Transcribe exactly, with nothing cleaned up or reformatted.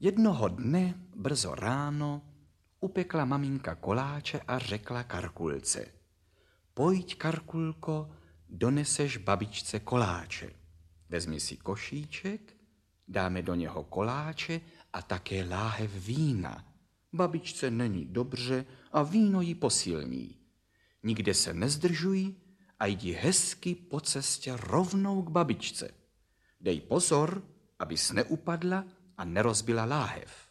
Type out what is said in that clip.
Jednoho dne, brzo ráno, upekla maminka koláče a řekla Karkulce: Pojď, Karkulko, doneseš babičce koláče. Vezmi si košíček, dáme do něho koláče a také láhev vína. Babičce není dobře a víno jí posilní. Nikde se nezdržuj a jdi hezky po cestě rovnou k babičce. Dej pozor, abys neupadla a nerozbila láhev.